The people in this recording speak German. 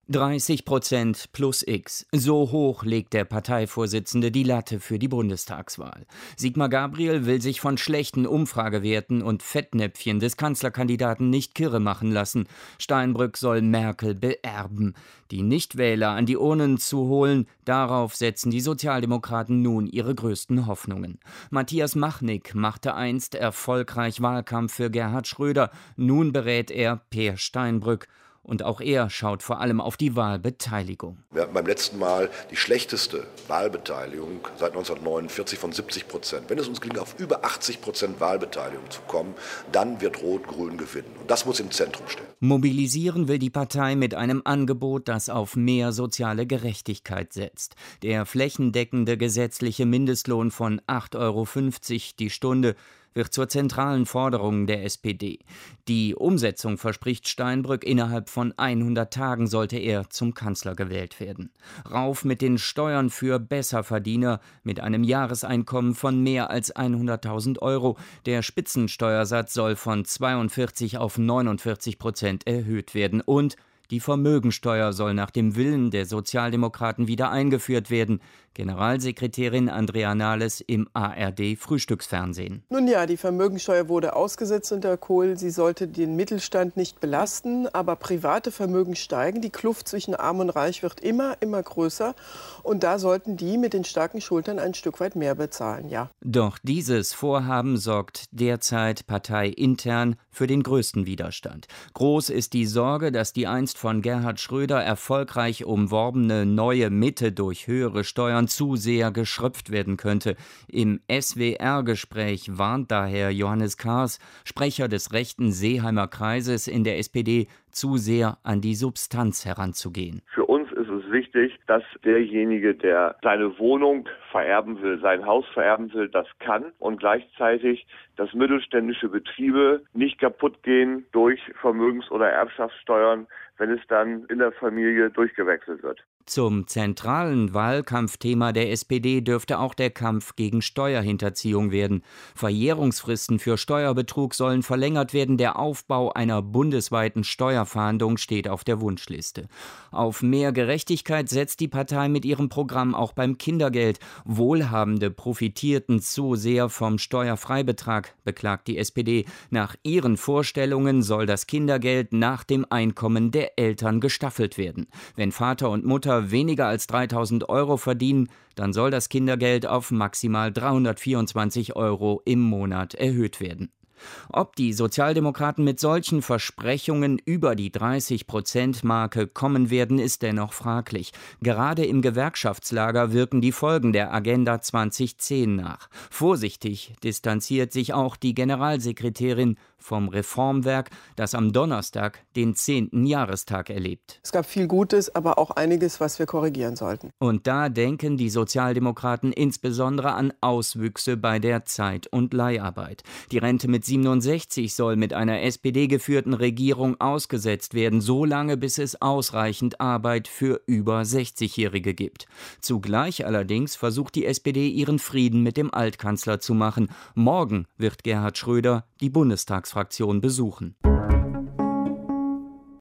30% plus X. So hoch legt der Parteivorsitzende die Latte für die Bundestagswahl. Sigmar Gabriel will sich von schlechten Umfragewerten und Fettnäpfchen des Kanzlerkandidaten nicht kirre machen lassen. Steinbrück soll Merkel beerben. Die Nichtwähler an die Urnen zu holen, darauf setzen die Sozialdemokraten nun ihre größten Hoffnungen. Matthias Machnick machte einst erfolgreich Wahlkampf für Gerhard Schröder. Nun berät er Peer Steinbrück. Und auch er schaut vor allem auf die Wahlbeteiligung. Wir hatten beim letzten Mal die schlechteste Wahlbeteiligung seit 1949 von 70%. Wenn es uns gelingt, auf über 80% Wahlbeteiligung zu kommen, dann wird Rot-Grün gewinnen. Und das muss im Zentrum stehen. Mobilisieren will die Partei mit einem Angebot, das auf mehr soziale Gerechtigkeit setzt. Der flächendeckende gesetzliche Mindestlohn von 8,50 € die Stunde wird zur zentralen Forderung der SPD. Die Umsetzung verspricht Steinbrück, innerhalb von 100 Tagen sollte er zum Kanzler gewählt werden. Rauf mit den Steuern für Besserverdiener mit einem Jahreseinkommen von mehr als 100.000 €. Der Spitzensteuersatz soll von 42 auf 49% erhöht werden und die Vermögensteuer soll nach dem Willen der Sozialdemokraten wieder eingeführt werden. Generalsekretärin Andrea Nahles im ARD-Frühstücksfernsehen. Nun ja, die Vermögensteuer wurde ausgesetzt unter Kohl. Sie sollte den Mittelstand nicht belasten, aber private Vermögen steigen. Die Kluft zwischen Arm und Reich wird immer größer. Und da sollten die mit den starken Schultern ein Stück weit mehr bezahlen, ja. Doch dieses Vorhaben sorgt derzeit parteiintern für den größten Widerstand. Groß ist die Sorge, dass die einst von Gerhard Schröder erfolgreich umworbene neue Mitte durch höhere Steuern zu sehr geschröpft werden könnte. Im SWR-Gespräch warnt daher Johannes Kahrs, Sprecher des rechten Seeheimer Kreises in der SPD, zu sehr an die Substanz heranzugehen. Für uns ist es wichtig, dass derjenige, der seine Wohnung vererben will, sein Haus vererben will, das kann und gleichzeitig, dass mittelständische Betriebe nicht kaputt gehen durch Vermögens- oder Erbschaftssteuern, wenn es dann in der Familie durchgewechselt wird. Zum zentralen Wahlkampfthema der SPD dürfte auch der Kampf gegen Steuerhinterziehung werden. Verjährungsfristen für Steuerbetrug sollen verlängert werden. Der Aufbau einer bundesweiten Steuerfahndung steht auf der Wunschliste. Auf mehr Gerechtigkeit setzt die Partei mit ihrem Programm auch beim Kindergeld. Wohlhabende profitierten zu sehr vom Steuerfreibetrag, beklagt die SPD. Nach ihren Vorstellungen soll das Kindergeld nach dem Einkommen der Eltern gestaffelt werden. Wenn Vater und Mutter weniger als 3.000 € verdienen, dann soll das Kindergeld auf maximal 324 € im Monat erhöht werden. Ob die Sozialdemokraten mit solchen Versprechungen über die 30%-Marke kommen werden, ist dennoch fraglich. Gerade im Gewerkschaftslager wirken die Folgen der Agenda 2010 nach. Vorsichtig distanziert sich auch die Generalsekretärin vom Reformwerk, das am Donnerstag den 10. Jahrestag erlebt. Es gab viel Gutes, aber auch einiges, was wir korrigieren sollten. Und da denken die Sozialdemokraten insbesondere an Auswüchse bei der Zeit- und Leiharbeit. Die Rente mit 67 soll mit einer SPD-geführten Regierung ausgesetzt werden, so lange bis es ausreichend Arbeit für über 60-Jährige gibt. Zugleich allerdings versucht die SPD ihren Frieden mit dem Altkanzler zu machen. Morgen wird Gerhard Schröder die Bundestagsfraktion besuchen.